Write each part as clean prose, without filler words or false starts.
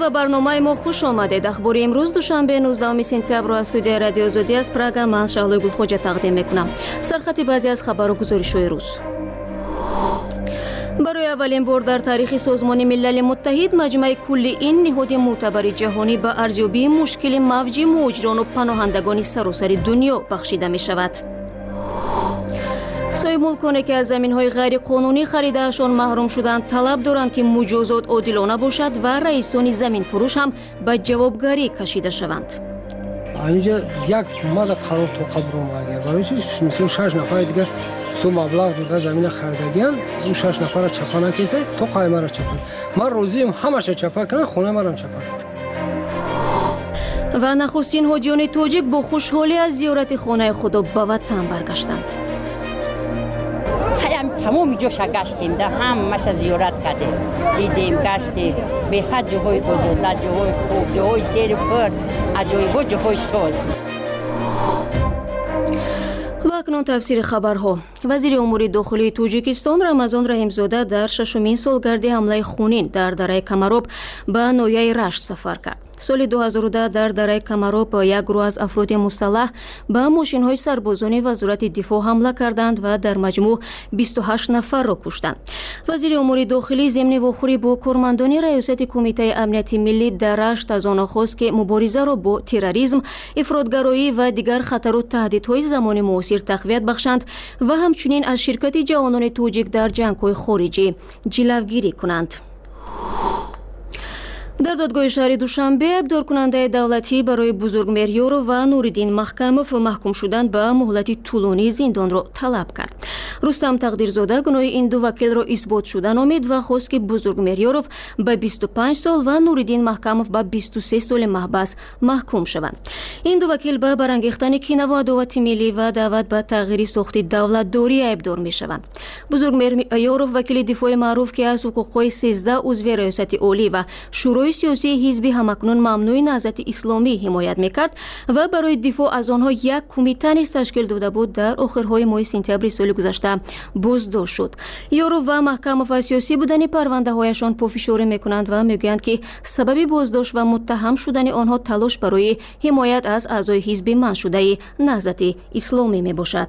ба барномаи мо хуш омадед. ахбори имрӯз душанбе 19 сентябр аз студияи радио Озодӣ аз Прага ман Шаҳлои Гулхоҷа тақдим мекунам. Сархати баъзе аз хабару гузоришҳои рӯз. барои аввалин бор дар таърихи Созмони Милали Муттаҳид маҷмаи куллиин ниҳоди мӯътабари ҷаҳонӣ ба арзёбии мушкили мавҷи муҳоҷирону паноҳандагони саросари дунё бахшида мешавад. соҳибмулконе ки аз заминҳои ғайриқонунӣ харидаашон маҳрум шуданд талаб доранд ки муҷозот одилона бошад ва раисони заминфурӯш ҳам ба ҷавобгарӣ кашида шаванд. اینجا یک ماده قرار تو قبر اومده برای چی مثلا 6 نفر دیگه سو مبلغ داده زمین خریدگیان اون 6 نفر چپا نکیسه تو قایمه را چپا من روزیم همش چپا کنم خونه مرم چپا و نخستین حاجیان تاجیک با خوشحالی از زیارت خانه خدا به وطن برگشتند. تمام جاشا گشتیم در همش زیارت کردیم دیدیم گشتیم به هر جاهای آزاده جاهای خوب جاهای سیر پر جاهای جاهای ساز. و اکنون تفسیر خبرها. وزیر امور داخلی توجیکستان رمضان رحیمزاده در ششمین سالگرد حمله خونین در دره کمراب به ناحیه رشت سفر کرد. سال 2010 در دره کمراب یک گروه از افراد مسلح به ماشین‌های سربازان وزارت دفاع حمله کردند و در مجموع 28 نفر را کشتند. وزیر امور داخلی ضمن واخوری با کارمندان ریاست کمیته امنیت ملی در رشت از آنها خواست که مبارزه را با تروریسم، افراطگرایی و دیگر خطر و تهدیدهای زمان معاصر تقویت بخشند و همچنین از شرکت جوانان توجیک در جنگ‌های خارجی جلوگیری کنند. در دادگاه شهر دوشنبه ابدارکننده دولتی برای بزرگمهریار و نوریدین محکمов محکوم شدن به مهلت طولانی زندان را طلب کرد. رستم تقدیرزاده گناه این دو وکیل را اثبات شدن امید و خواست که بزرگمهریارov به 25 سال و نوریدین محکمov به 23 سال محبس محکوم شوند. این دو وکیل به برانگیختن کینه و عداوت ملی و دعوت به تغییر ساخت دولتداری ابدار میشوند. بزرگمهریارov وکیل دفاع معروف که از حقوقهای 13 عضو ریاست عالی و شورای سیاسی حزب همکنون ممنوع نهضت اسلامی حمایت میکرد و برای دفاع از آنها یک کمیته نیز تشکیل داده بود در آخرهای ماه سپتامبر سال گذشته بازداشت شد. یارو و محکمov و سیاسی بودن پرونده هایشان پافشاری میکنند و میگویند که سبب بازداشت و متهم شدن آنها تلاش برای حمایت از اعضای حزب منع شده نهضت اسلامی میباشد.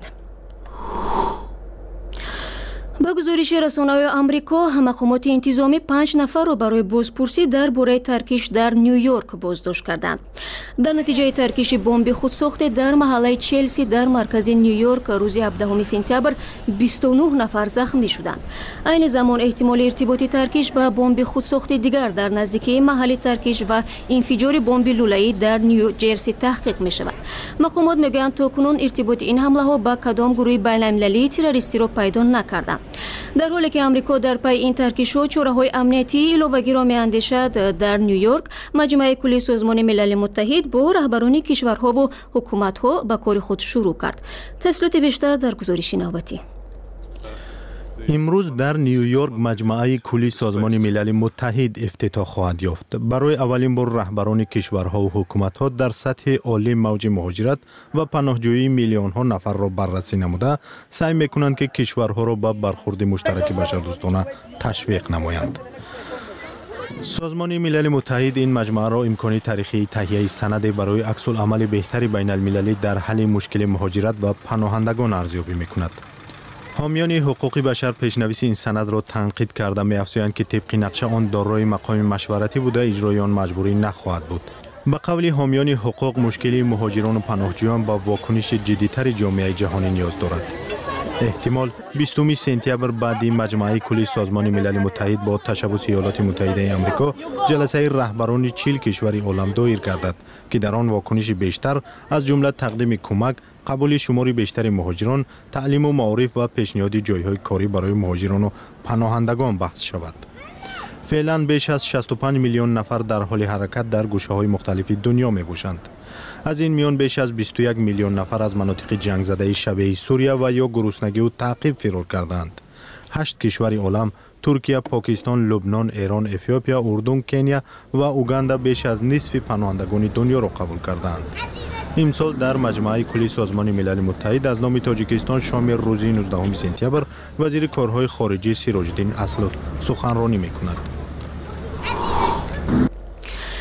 با گزارش رسانه‌های آمریکا مقامات انتظامی 5 نفر را برای بازپرسی درباره ترکش در نیویورک بازداشت کردند. در نتیجه ترکش بمب خودساخته در محله چلسی در مرکز نیویورک روز 17 سپتامبر 29 نفر زخمی شدند. عین زمان احتمال ارتباط ترکش با بمب خودساخته دیگر در نزدیکی محل ترکش و انفجار بمب لوله‌ای در نیوجرسی تحقیق می‌شود. مقامات میگویند تاکنون ارتباط این حمله‌ها با کدام گروه بین‌المللی تروریستی را پیدا نکردند. در حالی که آمریکا در پی این ترکش‌ها چاره‌های امنیتی علاوه‌ای را می‌اندیشد، در نیویورک مجمع کلی سازمان ملل متحد با رهبران کشورها و حکومت‌ها به کار خود شروع کرد. تفصیلات بیشتر در گزارش نوبتی. امروز در نیویورک مجمع کلی سازمان ملل متحد افتتاح خواهد یافت. برای اولین بار رهبران کشورها و حکومت‌ها در سطح عالی موج مهاجرت و پناهجویی میلیون‌ها نفر را بررسی نموده سعی می‌کنند که کشورها را به برخورد مشترک بشردوستانه تشویق نمایند. سازمان ملل متحد این مجمع را امکان تاریخی تهیه سند برای عکس‌العمل بهتر بین المللی در حل مشکل مهاجرت و پناهندگان ارزیابی می‌کند. حامیان حقوق بشر پیشنویس این سند را تنقید کرده می‌افزایند که طبق نقشه آن دارای مقام مشورتی بوده اجرای آن مجبوری نخواهد بود. به قول حامیان حقوق مشکل مهاجران و پناهجویان با واکنش جدی‌تر جامعه جهانی نیاز دارد. احتمال 20 سپتامبر بعد مجمع کلی سازمان ملل متحد با تشبث ایالات متحده آمریکا جلسه رهبران 40 کشور عالم دایر گردد که در آن واکنش بیشتر از جمله تقدیم کمک، قبول شماری بیشتر مهاجران، تعلیم و معارف و پیشنهاد جایهای کاری برای مهاجران و پناهندگان بحث شود. فعلا بیش از 65 میلیون نفر در حال حرکت در گوشه‌های مختلف دنیا می‌باشند. از این میان بیش از 21 میلیون نفر از مناطق جنگ زده شبیه سوریه و یا گرسنگی و تعقیب فرار کردند. 8 کشور عالم ترکیه، پاکستان، لبنان، ایران، اتیوپیا، اردن، کنیا و اوگاندا بیش از نصف پناهندگان دنیا را قبول کردند. امسال در مجمع کلی سازمان ملل متحد از نام تاجیکستان شامل روز 19 سپتامبر وزیر کارهای خارجی سیراج‌الدین اسلوف سخنرانی می‌کند.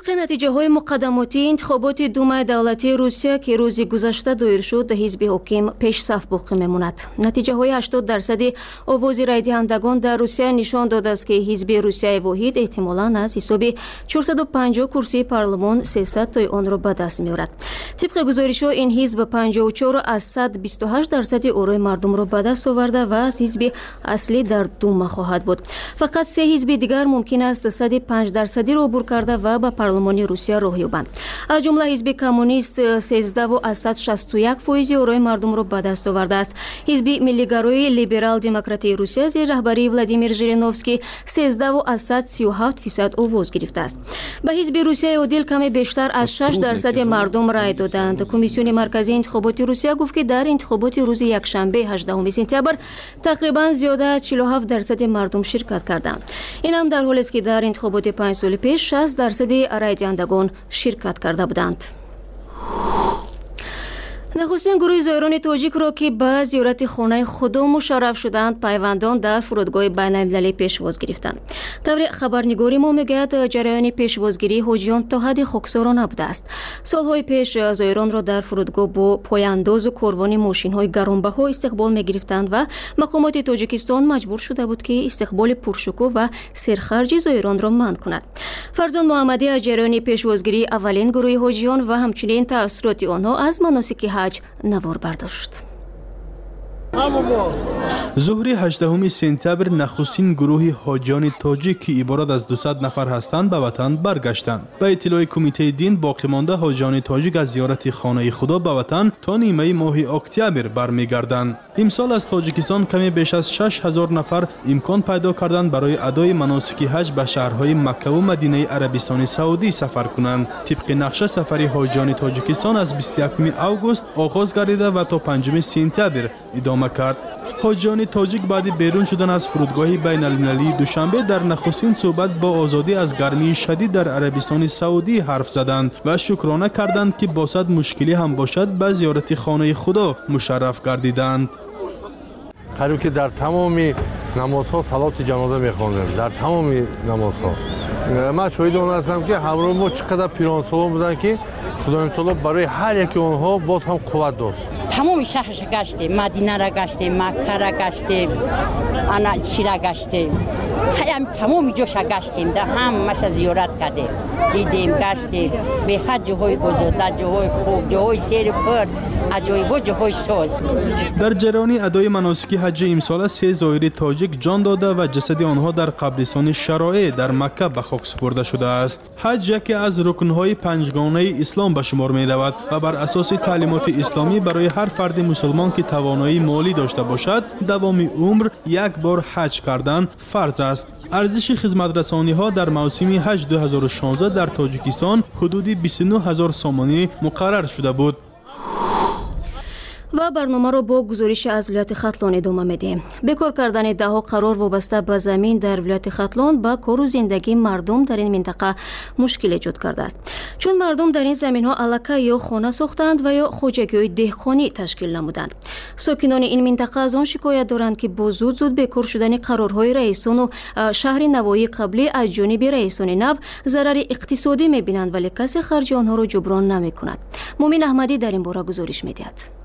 طبق نتیجه های مقدماتی انتخابات دومای دولتی روسیه که روز گذشته دایر شد، حزب حاکم پیش صف باقی میماند. نتیجه های 80% آواز رای دهندگان در روسیه نشان داده است که حزب روسیه واحد احتمالاً از حساب 450 کرسی پارلمان 300 تای آن را به دست می‌آورد. طبق گزارش ها این حزب 54 از 128% آرای مردم را به دست آورده و از حزب اصلی در دوما خواهد بود. فقط 3 حزب دیگر ممکن است 105% را عبور کرده و به پارلمان روسیه راه یابند. از جمله حزب کمونیست 13.61% آرای مردم را به دست آورده است. حزب ملیگرای لیبرال دموکراتی روسیه زیر رهبری ولادیمیر ژیرینوفسکی 13.37% آواز گرفته است. به حزب روسیه عادل کمی بیشتر از 6% مردم رای دادند. کمیسیون مرکزی انتخابات روسیه گفت که در انتخابات روز یکشنبه 18 سپتامبر تقریبا زیاده از 47% مردم شرکت کردند. این هم در حالی است که در انتخابات 5 سال پیش 60% رای دهندگان شرکت کرده بودند. نخستین گروه زایران تاجیک را که به زیارت خانه خدا مشرف شدند، پیوندان در فرودگاه بین‌المللی پیشواز گرفتند. طور خبرنگاری ما میگوید جریان پیشوازگیری حاجیان تا حد خاکسارانه بوده است. سالهای پیش زایران را در فرودگاه با پایانداز و کاروان ماشین‌های گرانبها استقبال می‌گرفتند و مقامات تاجیکستان مجبور شده بود که استقبال پرشکوه و سرخرج زایران را منع کند. فرزان محمدی از جریان پیشوازگیری اولین گروه حاجیان و همچنین تأثیرات آنها از مناسک حج نوار برداشت. ظهر 18 سپتامبر نخستین گروه حاجیان تاجیک که عبارت از 200 نفر هستند به وطن برگشتند. به اطلاع کمیته دین باقی مانده حاجیان تاجیک از زیارت خانه خدا به وطن تا نیمه ماه اکتبر برمیگردند. امسال از تاجیکستان کمی بیش از 6000 نفر امکان پیدا کردند برای ادای مناسک حج به شهرهای مکه و مدینه عربستان سعودی سفر کنند. طبق نقشه سفر حاجیان تاجیکستان از 21 اوگوست آغاز گردیده و تا 5 سپتامبر ادامه کرد. حاجیان تاجیک بعد بیرون شدن از فرودگاه بین المللی دوشنبه در نخستین صحبت با آزادی از گرمی شدید در عربستان سعودی حرف زدند و شکرانه کردند که باسد مشکلی هم باشد به زیارت خانه خدا مشرف گردیدند. قریب که در تمام نمازها صلات جنازه میخواندیم، در تمام نمازها. من شاهد آن هستم که همراه ما چقدر پیرانسالان بودن که خدای تعالی برای هر یکی آنها باز هم قوت داد. تمام شهرش گشتیم، مدینه را گشتیم، مکه را گشتیم، چی را گشتیم، تمام جاش گشتیم، در همش زیارت کردیم، دیدیم، گشتیم، به هر جاهای آزاده، جاهای خوب، جاهای سیر پر، جاهای جاهای ساز. در جریان ادای مناسک حج امسال 3 زائر تاجیک جان داده و جسد آنها در قبرستان شرائع در مکه به خاک سپرده شده است. حج یکی از رکنهای پنجگانه اسلام به شمار می رود و بر اساس تعلیمات اسلامی برای هر فرد مسلمان که توانایی مالی داشته باشد دوام عمر یک بار حج کردن فرض است. ارزش خدمت رسانی ها در موسم حج 2016 در تاجیکستان حدود 29000 سومانی مقرر شده بود. و برنامه را با گزارش از ولایت ختلان ادامه میدیم. بکار کردن دهها قرار وابسته به زمین در ولایت ختلان با کار و زندگی مردم در این منطقه مشکل ایجاد کرده است. چون مردم در این زمین ها الکه یا خانه ساختند و یا خوجگی دهقانی تشکیل نمودند. ساکنان این منطقه از آن شکایت دارند که با زود بکار شدن قرارهای رئیسان و شهر نوایی قبلی از جانب رئیسان نو ضرر اقتصادی میبینند ولی کسی خرج آنها را جبران نمیکند. مومن احمدی در این باره گزارش میدهد.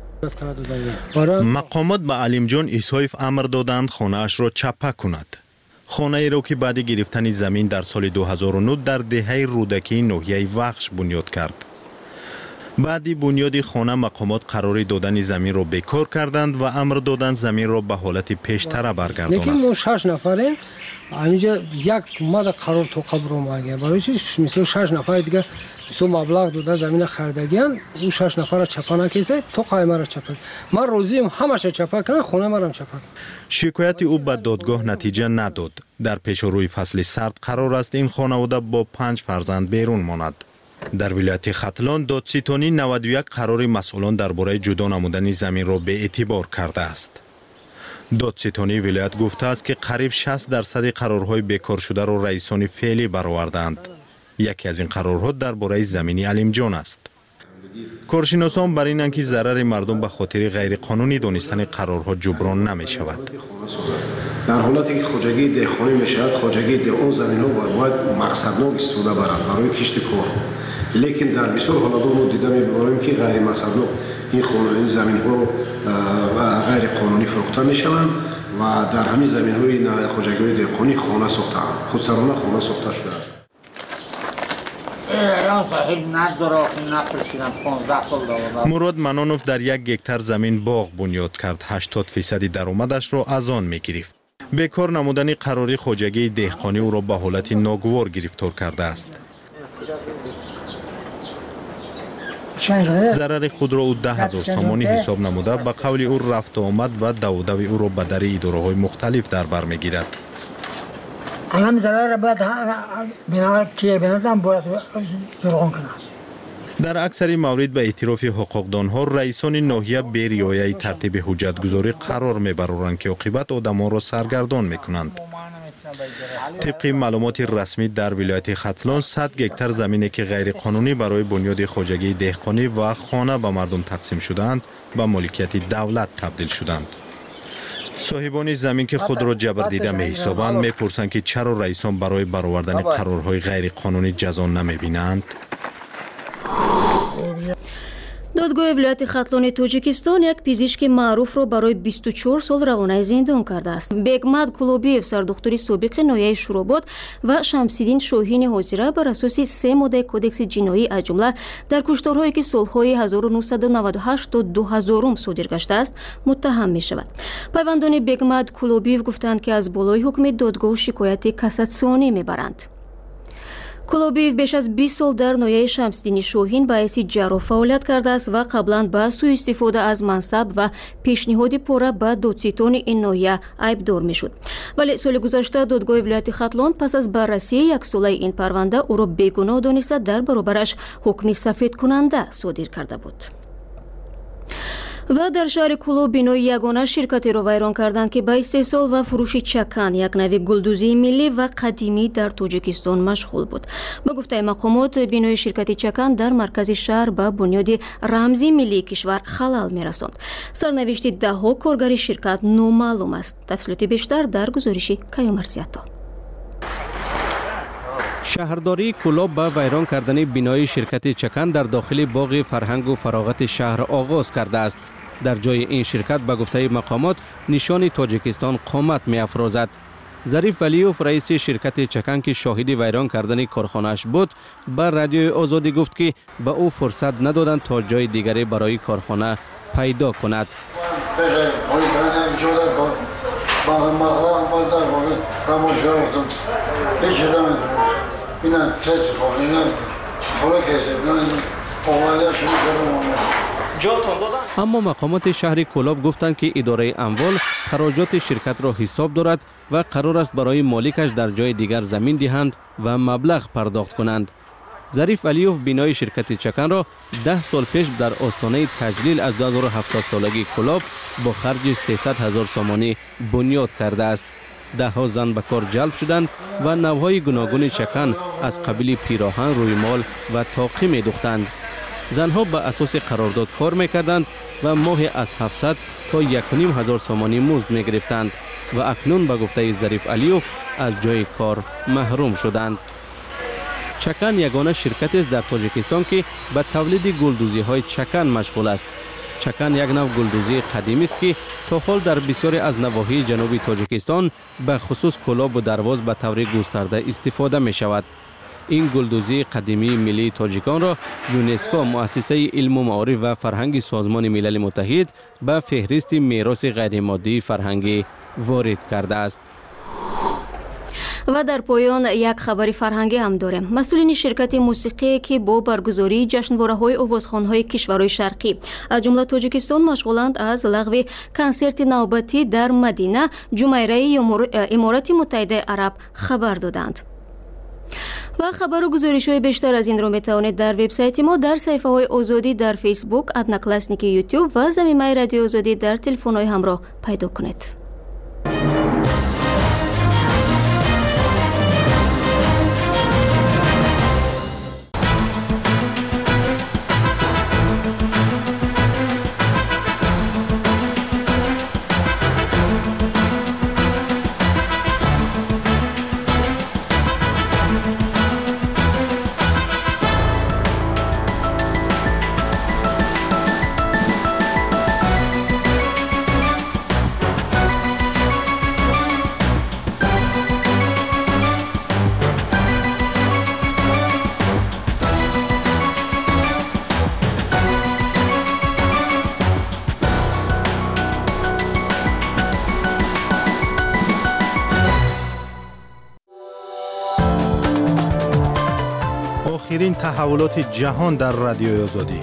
مقامات به علیم جان اسحایف امر دادند خانه اش را چپه کند. خانه ای را که بعد گرفتن زمین در سال 2009 در دهه رودکی ناحیه وخش بنیاد کرد. بعد بنیاد خانه مقامات قرار دادن زمین را بکار کردند و امر دادند زمین را به حالت پیشتر برگردانند. لیکن ما 6 نفریم اینجا یک ماده قرار تو قبر اومده. برای چی مثلا 6 نفر دیگه سو مبلغ داده زمین خریدگیان او 6 نفر را چپا نکیسه تو قایمه را چپا. من روزیم همش چپا کنم خونه مرا چپا. شکایت او به دادگاه نتیجه نداد. در پیش روی فصل سرد قرار است این خانواده با 5 فرزند بیرون ماند. در ولایت ختلان دادستانی 91 قرار مسئولان درباره جدا نمودن زمین را به اعتبار کرده است. دادستانی ولایت گفته است که قریب 60% قرارهای بیکار شده را رئیسان فعلی برآوردند. یکی از این قرارها درباره زمینی علیم جان است. کارشناسان بر اینند که ضرر مردم به خاطر غیر قانونی دانستن قرارها جبران نمی شود. در حالتی که خواجگی دهقانی میشود خواجگی اون زمین ها باید مقصدناک استفاده برند برای کشت کار. لیکن در بسیار حالات ما دیده می‌بینیم که غیر مقصدناک این زمین ها غیر قانونی فروخته میشوند و در همین زمین های خواجگی دهقانی خانه ساختند، خودسرانه خانه ساخته شده است. مراد منانوف در 1 هکتار زمین باغ بنیاد کرد. 80% درآمدش را از آن می‌گرفت. بیکار نمودن قراری خواجگی دهقانی او را به حالت ناگوار گرفتار کرده است. ضرر خود را او 10,000 سامانی حساب نموده به قول او رفت و آمد و دو او را به در اداره‌های مختلف در بر می‌گیرد. الان ضرر باید بنا که بنظرم باید درغون کنه. در اکثر موارد به اعتراف حقوقدانها رئیسان ناحیه بی رعایت ترتیب حجتگذاری قرار میبرند که عاقبت آدمان را سرگردان میکنند. طبق معلومات رسمی در ولایت ختلان 100 هکتار زمینی که غیر قانونی برای بنیاد خواجگی دهقانی و خانه به مردم تقسیم شدند به مالکیت دولت تبدیل شدند. صاحبان زمین که خود را جبر دیده می حسابند میپرسند که چرا رئیسان برای برآوردن قرارهای غیر قانونی جزا نمیبینند. دادگاه ولایت ختلان تاجیکستان یک پزشک معروف را برای 24 سال روانه زندان کرده است. بگمد کلوبیف سردختری سابق ناحیه شوراباد و شمسیدین شاهین حاضره بر اساس 3 ماده کدکس جنایی از جمله در کشتارهایی که سالهای 1998 تا 2000 صادر گشته است متهم می شود. پیوندان بگمد کلوبیف گفتند که از بالای حکم دادگاه شکایت کاساسیونی می برند. کلوبیف بیش از 20 سال در ناحیه شمسدین شاهین به حیث جراح فعالیت کرده است و قبلا به سوء استفاده از منصب و پیشنهاد پوره به دادستان این ناحیه عیبدار میشد. ولی سال گذشته دادگاه ولایت ختلان پس از بررسی 1 ساله این پرونده او را بیگناه دانسته در برابرش حکم سفید کننده صادر کرده بود. و در شهر کلو بینای یگانه شرکتی را ویران کردند که به استحصال و فروش چکن یک نوع گلدوزی ملی و قدیمی در تاجیکستان مشغول بود. به گفته مقامات بینای شرکت چکن در مرکز شهر به بنیاد رمزی ملی کشور خلل می‌رساند. سرنوشت ده‌ها کارگر شرکت نامعلوم است. تفصیلات بیشتر در گزارش کیومرسیاتا. شهرداری کلاب به ویران کردن بینای شرکت چکن در داخل باغ فرهنگ و فراغت شهر آغاز کرده است. در جای این شرکت به گفته مقامات نشان تاجیکستان قامت می افرازد. ظریف ولیوف رئیس شرکت چکن که شاهد ویران کردن کارخانه‌اش بود به رادیو آزادی گفت که به او فرصت ندادند تا جای دیگری برای کارخانه پیدا کند. اما مقامات شهر کلاب گفتند که اداره اموال خراجات شرکت را حساب دارد و قرار است برای مالکش در جای دیگر زمین دهند و مبلغ پرداخت کنند. ظریف علیوف بینای شرکت چکن را 10 سال پیش در آستانه تجلیل از 2700 سالگی کلاب با خرج 300,000 سامانی بنیاد کرده است. 10 زن به کار جلب شدند و نوهای گوناگون چکن از قبیل پیراهن، رویمال و طاقی می دوختند. زنها به اساس قرارداد کار می کردند و ماهی از 700 تا 1,500 سامانی مزد می گرفتند و اکنون به گفته ظریف علیوف از جای کار محروم شدند. چکن یگانه شرکت است در تاجیکستان که به تولید گلدوزی های چکن مشغول است. چکن یک نوع گلدوزی قدیمی است که تا حال در بسیاری از نواحی جنوبی تاجیکستان به خصوص کلاب و درواز به طور گسترده استفاده می شود. این گلدوزی قدیمی ملی تاجیکان را یونسکو مؤسسه علم و معارف و فرهنگ سازمان ملل متحد به فهرست میراث غیرمادی فرهنگی وارد کرده است. و در پایان یک خبر فرهنگی هم داریم. مسئولین شرکت موسیقی که با برگزاری جشنواره‌های آوازخوان‌های کشورهای شرقی از جمله تاجیکستان مشغولند از لغو کنسرت نوبتی در مدینه جمهوری امارات متحده عرب خبر دادند. و خبر و گزارش‌های بیشتر از این را می‌توانید در وبسایت ما در صفحه‌های آزادی در فیسبوک، ادناکلاسنیک یوتیوب و زمینه رادیو آزادی در تلفن‌های همراه پیدا کنید. آخرین تحولات جهان در رادیوی آزادی.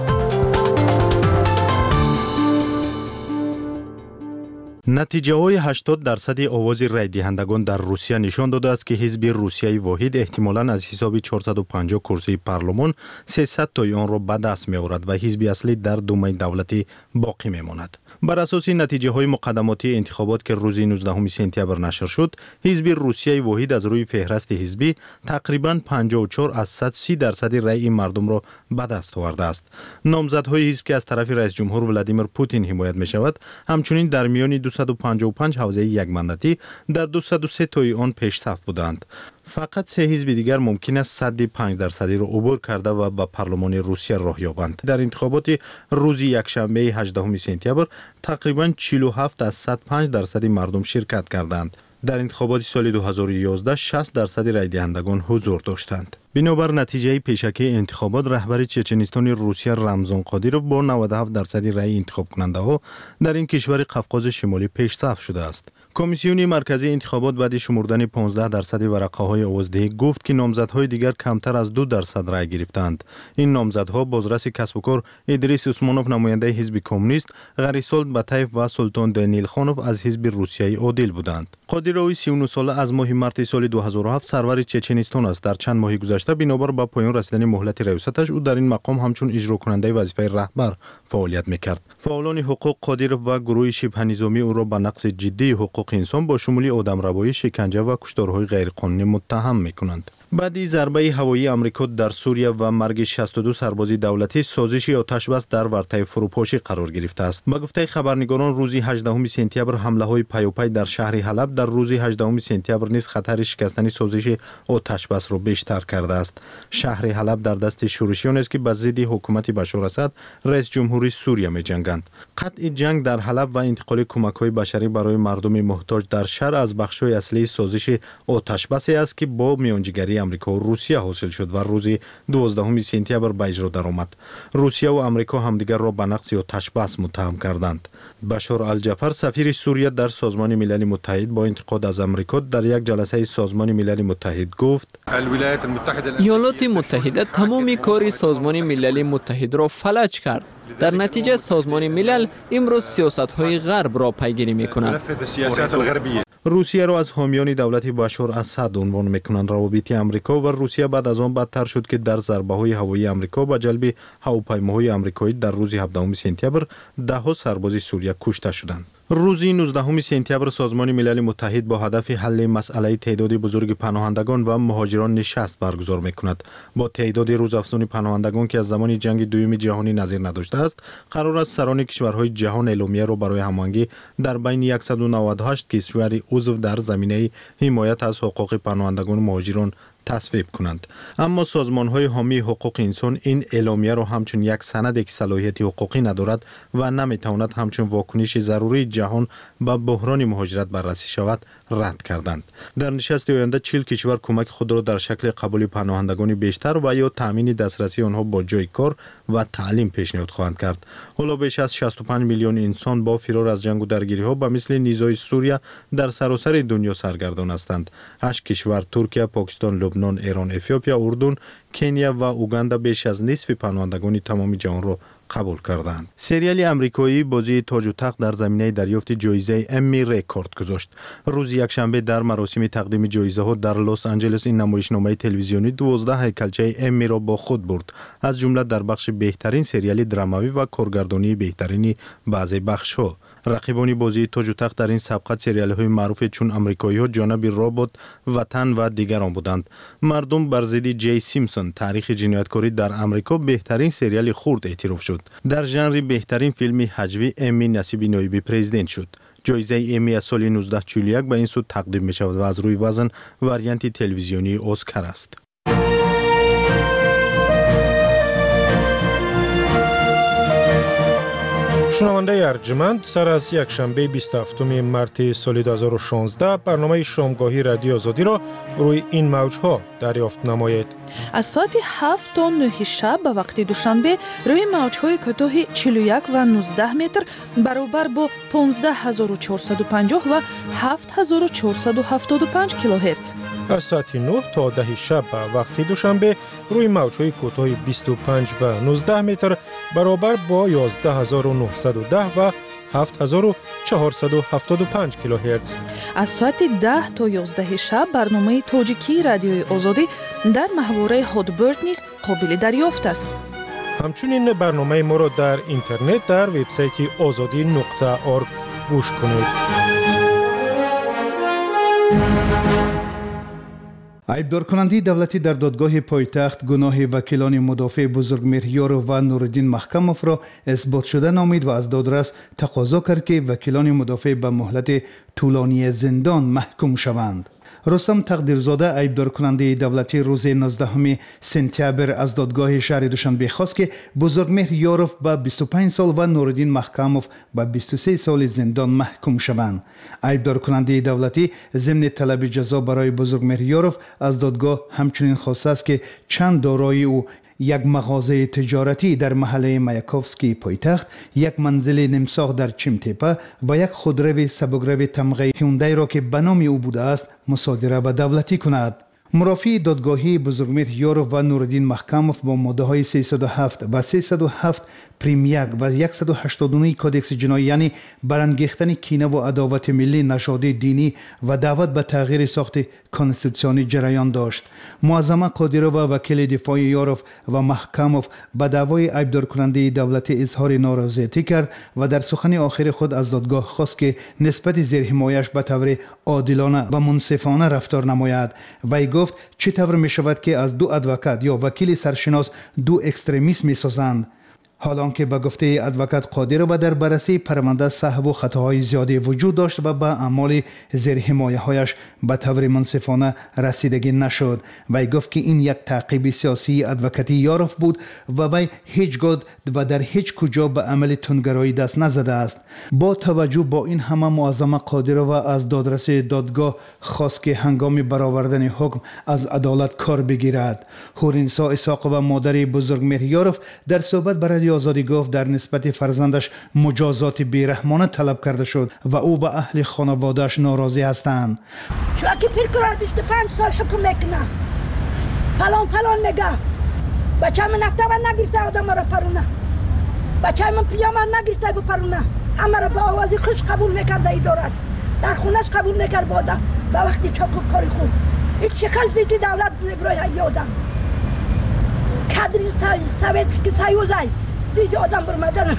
نتیجه های 80% آواز رای دهندگان در روسیه نشان داده است که حزب روسیه واحد احتمالاً از حساب 450 کرسی پارلمان 300 تای آن را به دست می آورد و حزب اصلی در دومه دولتی باقی می ماند. بر اساس نتیجه های مقدماتی انتخابات که روز 19 سپتامبر نشر شد، حزب روسیه واحد از روی فهرست حزبی تقریباً 54 از 130% رای مردم را به دست آورده است. نامزدهای حزب که از طرف رئیس جمهور ولادیمیر پوتین حمایت می شود، همچنین در میان 255 حوزه یک مانداتی در 203 تای آن پیش صف بودند. فقط 3 حزب دیگر ممکن است 105% را عبور کرده و به پارلمان روسیه راه یابند. در انتخابات روز یکشنبه 18 سپتامبر تقریباً 47 از 105% مردم شرکت کردند. در انتخابات سال 2011 60% رای دهندگان حضور داشتند. بنابر نتیجه پیشکی انتخابات، رهبر چچنستان روسیه رمضان قادیروف با 97% رای انتخاب کننده ها در این کشور قفقاز شمالی پیش صف شده است. کمیسیون مرکزی انتخابات بعد شمردن 15% ورقه های آوازدهی گفت که نامزدهای دیگر کمتر از 2% رای گرفتند. این نامزدها بازرس کسب و کار ادریس عثمانوف نماینده حزب کمونیست، غریسولد باتایف و سلطان دانیل خانوف از حزب روسیه عادل بودند. قادیروف 39 ساله از ماه مارس سال 2007 سرور چچنستان است. در چند ماه گذشته بنابر به پایان رسیدن مهلت ریاستش او در این مقام همچون اجرا کننده وظیفه رهبر فعالیت میکرد. فعالان حقوق قادیروف و گروه شبه نظامی او را به نقض جدی حقوق انسان با شمول آدمربایی، شکنجه و کشتارهای غیرقانونی متهم میکنند. بعد ضربه هوایی آمریکا در سوریه و مرگ 62 سرباز دولتی، سازش آتشبس در ورطه فروپاشی قرار گرفته است. به گفته خبرنگاران، روز 18 سپتامبر حمله های پیاپی در شهر حلب، در روز 18 سپتامبر نیز خطر شکستن سازش آتشبس را بیشتر کرده است. شهر حلب در دست شورشیان است که به ضد حکومت بشار اسد، رئیس جمهوری سوریه می‌جنگند. قطع جنگ در حلب و انتقال کمک‌های بشری برای مردم محتاج در شهر از بخش‌های اصلی سازش آتشبس است که با میانجیگری آمریکا و روسیه حاصل شد و روز 12 سپتامبر به اجرا درآمد. روسیه و آمریکا همدیگر را به نقض آتشبس متهم کردند. بشار الجعفر، سفیر سوریه در سازمان ملل متحد، با انتقاد از آمریکا در یک جلسه سازمان ملل متحد گفت: ایالات متحده تمام کار سازمان ملل متحد را فلج کرد. در نتیجه سازمان ملل امروز سیاست‌های غرب را پیگیری می‌کند. روسیه را از حامیان دولت بشار اسد عنوان می‌کنند. روابط آمریکا و روسیه بعد از آن بدتر شد که در ضربه‌های هوایی آمریکا به جلب هواپیماهای آمریکایی در روز 17 سپتامبر 10 سرباز سوریه کشته شدند. روز 19 سپتامبر سازمان ملل متحد با هدف حل مسئله تعداد بزرگ پناهندگان و مهاجران نشست برگزار می‌کند. با تعداد روزافزون پناهندگان که از زمان جنگ دوم جهانی نظیر نداشته است، قرار است سران کشورهای جهان اعلامیه را برای هماهنگی در بین 198 کشور عضو در زمینه حمایت از حقوق پناهندگان و مهاجران تصویب کنند. اما سازمان‌های حامی حقوق انسان این اعلامیه را همچون یک سند که صلاحیت حقوقی ندارد و نمی‌تواند همچون واکنش ضروری جهان به بحران مهاجرت بررسی شود رد کردند. در نشست آینده 40 کشور کمک خود را در شکل قبول پناهندگان بیشتر و یا تامین دسترسی آنها با جای کار و تعلیم پیشنهاد خواهند کرد. حالا بیش از 65 میلیون انسان با فرار از جنگ و درگیری‌ها به مثل نیزای سوریه در سراسر دنیا سرگردان هستند. 8 کشور ترکیه، پاکستان، لبنان، ایران، اتیوپیا، اردن، کنیا و اوگاندا بیش از نصف پناهندگان تمام جهان را قبول کردند. سریال آمریکایی بازی تاج و تخت در زمینه دریافت جایزه امی رکورد گذاشت. روز یکشنبه در مراسم تقدیم جایزه ها در لس آنجلس این نمایشنامه تلویزیونی 12 هیکلچه امی را با خود برد، از جمله در بخش بهترین سریال درامایی و کارگردانی بهترین بعضی بخش ها. رقیبان بازی تاج و تخت در این سبقت سریال های معروف چون آمریکایی ها جانب رابط، وطن و دیگران بودند. مردم بر ضد جی سیمپسون، تاریخ جنایتکاری در آمریکا، بهترین سریال خرد اعتراف شد. در ژانر بهترین فیلم هجوی امی نصیب نایب پرزیدنت شد. جایزه امی از سال 1941 به این سو تقدیم می شود و از روی وزن واریانت تلویزیونی اسکار است. شنونده ارجمند، سر از یک شنبه 27 مارت سال 2016 برنامه شامگاهی رادیو آزادی را روی این موجها دریافت نمایید. از ساعت 7 تا 9 شب به وقت دوشنبه روی موجهای کوتاه 41 و 19 متر برابر با 15450 و 7475 کیلوهرتز. از ساعت 9 تا 10 شب به وقت دوشنبه روی موجهای کوتاه 25 و 19 متر برابر با 11910 و 7475 کیلوهرتز. از ساعت 10 تا 11 شب برنامه تاجیکی رادیوی آزادی در محوره هادبرد نیز قابل دریافت است. همچنین برنامه ما را در اینترنت در وبسایت azadi.org گوش کنید. عیبدارکننده دولتی در دادگاه پایتخت گناه وکیلان مدافع بزرگمیریارو و نورالدین مخکموف را اثبات شده نامید و از دادرس تقاضا کرد که وکیلان مدافع به مهلت طولانی زندان محکوم شوند. رستم تقدیرزاده عیبدارکننده دولتی روز 19 سپتامبر از دادگاه شهر دوشنبه خواست که بزرگمهر یاروف به 25 سال و نورالدین مخکموف به 23 سال زندان محکوم شوند. عیبدارکننده دولتی ضمن طلب جزا برای بزرگمهر یاروف از دادگاه همچنین خواسته است که چند دارایی او، یک مغازه تجارتی در محله مایاکوفسکی پایتخت، یک منزل نمساخ در چمتپه و یک خودرو سبکرو تمغه هیوندای را که به نام او بوده است مصادره و دولتی کند. مرافع دادگاهی بزرگمهر یاروف و نورالدین مخکموف با ماده های 307 و 307 پریم 1 و 189 کودکس جنایی یعنی برانگیختن کینه و عداوت ملی، نژاد، دینی و دعوت به تغییر ساخت کنستیتوسیونی جریان داشت. معظمه قادرova و وکیل دفاع یاروف و مخکموف به دعوای عیبدارکننده دولتی اظهار ناراضیتی کرد و در سخن آخر خود از دادگاه خواست که نسبت زیر حمایش به طور عادلانه و منصفانه رفتار نماید. وی گفت چطور می شود که از دو ادوکات یا وکیل سرشناس دو اکستریمیست می سازند. حالان که به گفته ادوکات قادرova در بررسی پرونده سهو و خطاهای زیادی وجود داشت و به اعمال زیر حمایه هایش به طور منصفانه رسیدگی نشد. وی گفت که این یک تعقیب سیاسی ادوکاتی یاروف بود و وی هیچگاه و در هیچ کجا به عمل تندگرایی دست نزده است. با توجه با این همه معظمه قادرova از دادرس دادگاه خواست که هنگام برآوردن حکم از عدالت کار بگیرد. هورنسا اسحاق و مادر بزرگمهر یاروف در صحبت برای آزادی گفت در نسبت فرزندش مجازات بیرحمانه طلب کرده شد و او و اهل خانوادهش ناراضی هستند. چون که پرکرار 25 سال حکم میکنه فلان میگه بچه من نفته و نگیرته آدم را پرونه، بچه من پیامه نگیرته بپرونه، همه را به آوازی خوش قبول میکرده ای دارد، در خونش قبول میکرد باده به وقتی چاکو کاری خون این چه خلصیتی دولت برای یادم کدری سویتسکی سایوزای دیدی آدم برمدن.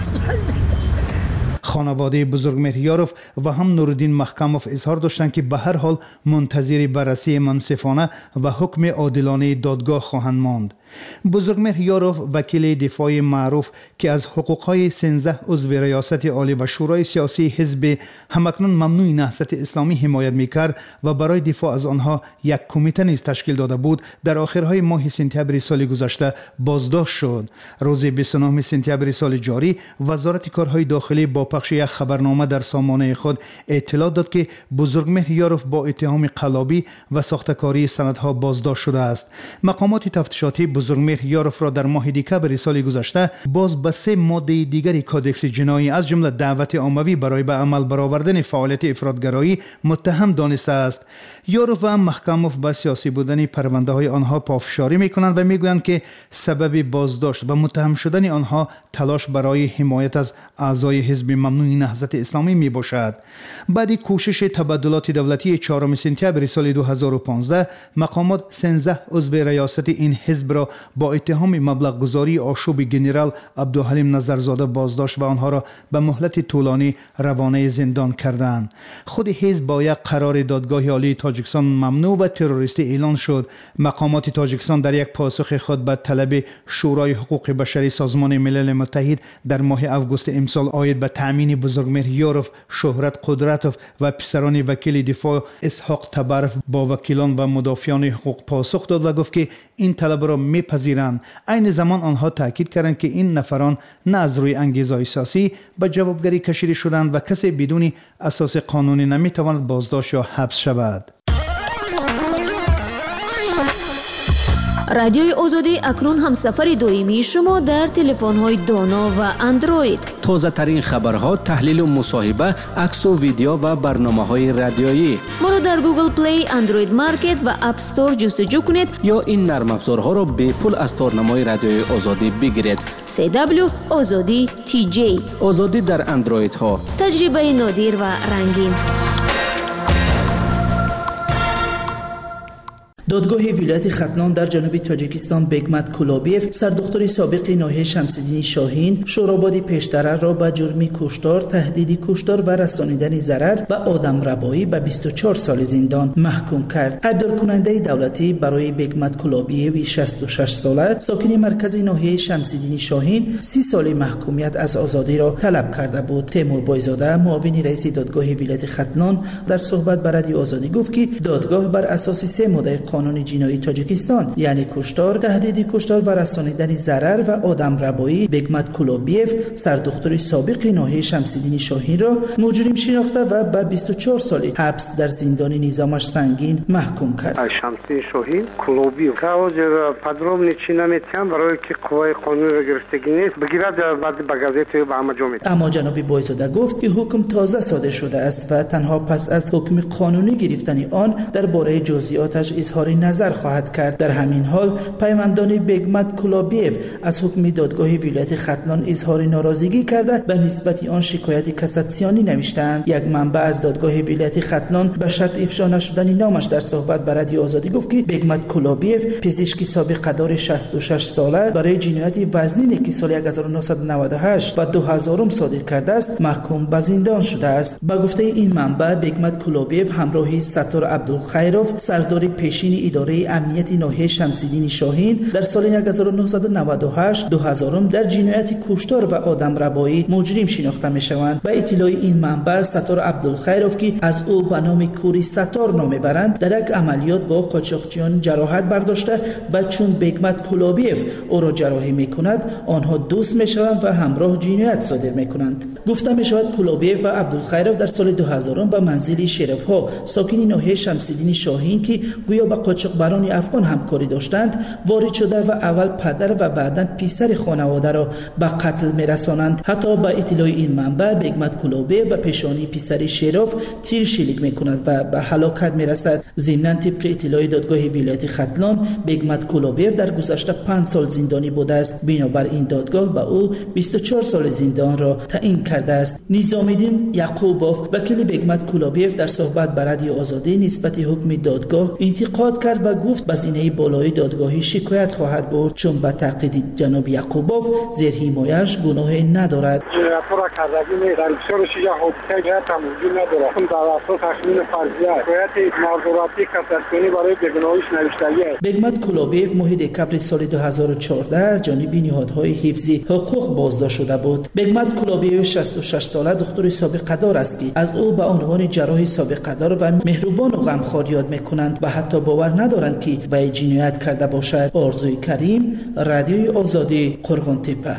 خانواده بزرگمهر یاروف و هم نورالدین مخکموف اظهار داشتند که به هر حال منتظر بررسی منصفانه و حکم عادلانه دادگاه خواهند ماند. بزرگمهر یاروف وکیل دفاع معروف که از حقوقهای 13 عضو ریاست عالی و شورای سیاسی حزب همکنون ممنوع نهضت اسلامی حمایت میکرد و برای دفاع از آنها یک کمیته نیز تشکیل داده بود، در آخرهای ماه سپتامبر سال گذشته بازداشت شد. روز 29 سپتامبر سال جاری وزارت کارهای داخلی با پخش یک خبرنامه در سامانه خود اطلاع داد که بزرگمهر یاروف با اتهام قلابی و ساختکاری سندها بازداشت شده است. مقامات تفتیشاتی بزرگمهر یاروف را در ماه دکمبر سال گذشته باز به 3 ماده دیگری کودکس جنایی از جمله دعوت عمومی برای به عمل برآوردن فعالیت افراطگرایی متهم دانسته است. یاروف و مخکموف به سیاسی بودن پرونده های آنها پافشاری میکنند و میگویند که سبب بازداشت و متهم شدن آنها تلاش برای حمایت از اعضای حزب ممنوع نهضت اسلامی می باشد. بعد کوشش تبادلات دولتی 4 سپتامبر سال 2015 مقامات 13 عضو ریاست این حزب را با اتهام مبلغ گذاری آشوب گنرال عبدالحلیم نظرزاده بازداشت و آنها را به مهلت طولانی روانه زندان کردند. خود حزب با یک قرار دادگاه عالی تاجیکستان ممنوع و تروریستی اعلان شد. مقامات تاجیکستان در یک پاسخ خود به طلب شورای حقوق بشری سازمان ملل متحد در ماه آگوست امسال عاید به تامین امین بزرگمهریارов، شهرت قدرتov و پسران وکیل دفاع اسحاق تبرف با وکیلان و مدافعان حقوق پاسخ داد و گفت که این طلب را میپذیرند. عین زمان آنها تاکید کردند که این نفران نه از روی انگیزهای سیاسی به جوابگری کشیده شدند و کسی بدون اساس قانونی نمیتواند بازداشت یا حبس شود. رادیوی آزادی اکنون همسفر دائمی شما در تلفن‌های دانا و اندروید. تازه ترین خبرها، تحلیل و مصاحبه، عکس و ویدیو و برنامه‌های رادیویی. ما را در گوگل پلی، اندروید مارکت و اپ استور جستجو کنید یا این نرم افزارها را به پول از تارنمای رادیوی آزادی بگیرید. CW آزادی TJ. آزادی در اندروید ها. تجربه نادر و رنگین. دادگاه ولایت ختلان در جنوب تاجیکستان بگمت کلابیف سردختر سابق ناحیه شمس‌الدین شاهین شوراباد پیشتر را به جرم کشتار، تهدید کشتار و رسانیدن ضرر به آدمربایی به 24 سال زندان محکوم کرد. ایبدار کننده دولتی برای بگمت کلابیف 66 ساله ساکن مرکز ناحیه شمس‌الدین شاهین 30 سال محکومیت از آزادی را طلب کرده بود. تیمور بایزاده معاون رئیس دادگاه ولایت ختلان در صحبت با رادیو آزادی گفت که دادگاه بر اساس 3 ماده قانون جنایی تاجیکستان یعنی کشتار، تهدید کشتار و رسانیدن ضرر و آدمربایی بگمت کلابیف سردختر سابق ناحیه شمس‌الدین شاهین را مجرم شناخته و به 24 سال حبس در زندان نظامش سنگین محکوم کرد. شمس‌الدین شاهین کلابیف کاوز подробно چی نمی‌تونم برای که قوای قانون را گرفتگی نیست بگیرد بعد به گازت به انجام میده. اما جناب بایزاده گفت که حکم تازه صادر شده است و تنها پس از حکم قانونی گرفتن آن درباره جزئیاتش اظهار نظر خواهد کرد. در همین حال پیماندان بگمت کلابیف از حکم دادگاه ولایت ختلان اظهار ناراضگی کرده به نسبت آن شکایت کاساسیونی نوشتند. یک منبع از دادگاه ولایت ختلان به شرط افشا نشدن نامش در صحبت با رادیو آزادی گفت که بگمت کلابیف پزشک سابقه دار 66 ساله برای جنایت وزنی که سال 1998 و 2000 صادر کرده است محکوم به زندان شده است. با گفته این منبع بگمت کلابیف همراه ستار عبدالخیروف سردار پیشین اداره امنیت ناحیه شمس‌الدین شاهین در سال 1998 2000 در جنایت کشتار و آدمربایی مجرم شناخته می‌شوند. به اطلاع این منبع ستار عبدالخیروف که از او به نام کوری ستار نام برند در یک عملیات با قاچاقچیان جراحت برداشته و چون بگمت کلابیف او را جراحی می‌کند آنها دوست می‌شوند و همراه جنایت صادر می‌کنند. گفته می‌شود کلابیف و عبدالخیروف در سال 2000 به منزل شرف‌ها ساکن ناحیه شمس‌الدین شاهین که گویا با قاچاقبران افغان همکاری داشتند وارد شده و اول پدر و بعداً پسر خانواده را به قتل می‌رسانند. حتی با اطلاع این منبع بگمت کلابیف به پیشانی پسر شرف تیر شلیک می‌کند و به هلاکت می‌رسد. ضمناً طبق اطلاع دادگاه ولایت ختلان بگمت کلابیف در گذشته 5 سال زندانی بوده است. بنابر این دادگاه به او 24 سال زندان را تعیین کرده است. نظام‌الدین یعقوبوف وکیل بگمت کلابیف در صحبت با رادیو آزادی نسبت حکم دادگاه انتقاد کرد و گفت بزینه بالای دادگاهی شکایت خواهد برد چون به تقلید جناب یعقوبوف زیر حمایش گناهی ندارد. جنایت‌ها کردگی نیست. در بسیار شیجا حادثه جهت هم وجود ندارد. چون در اساس تخمین فرضیه شکایت معذوراتی کاساسیونی برای بیگناهیش نوشتگی است. بگمت کلابیف ماه دکبر سال 2014 از جانب نهادهای حفظی حقوق بازداشت شده بود. بگمت کلابیف 66 ساله دختر سابقه دار است که از او به عنوان جراح سابقه دار و مهربان و غمخوار یاد می‌کنند و حتی باور ندارند که وی جنایت کرده باشد. آرزوی کریم، رادیوی آزادی، قرغان‌تپه.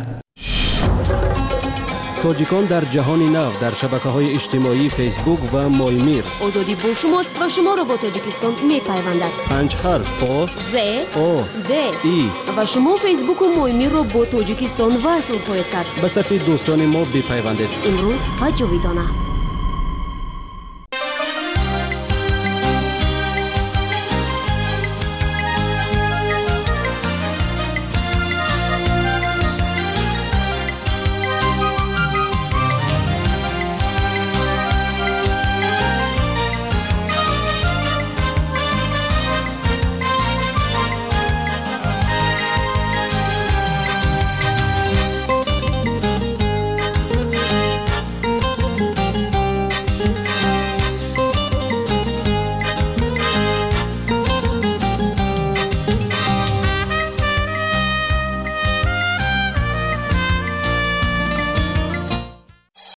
تاجیکان در جهان نو در شبکه‌های اجتماعی فیسبوک و مایمیر. آزادی با شماست و شما را با تاجیکستان می‌پیوندد. 5 حرف آ ز او د ای و شما فیسبوک و مایمیر را با تاجیکستان وصل خواهید کرد. به صفحه دوستان ما بپیوندید. امروز و جاویدانه.